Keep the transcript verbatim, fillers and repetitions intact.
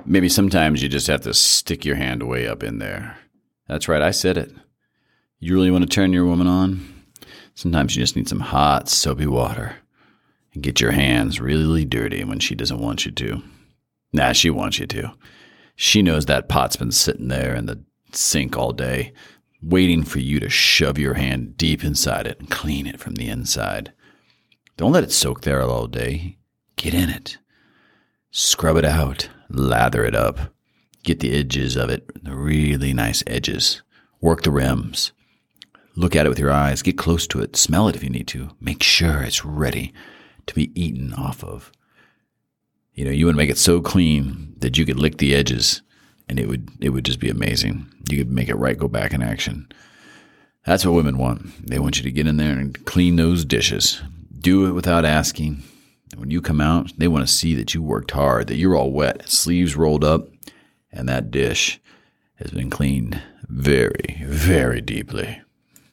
Maybe sometimes you just have to stick your hand way up in there. That's right, I said it. You really want to turn your woman on? Sometimes you just need some hot, soapy water. And get your hands really dirty when she doesn't want you to. Nah, she wants you to. She knows that pot's been sitting there in the sink all day, waiting for you to shove your hand deep inside it and clean it from the inside. Don't let it soak there all day. Get in it. Scrub it out. Lather it up. Get the edges of it, the really nice edges. Work the rims. Look at it with your eyes. Get close to it. Smell it if you need to. Make sure it's ready to be eaten off of. You know, you want to make it so clean that you could lick the edges and it would it would just be amazing. You could make it right, go back in action. That's what women want. They want you to get in there and clean those dishes. Do it without asking. And when you come out, they want to see that you worked hard, that you're all wet, sleeves rolled up, and that dish has been cleaned very, very deeply.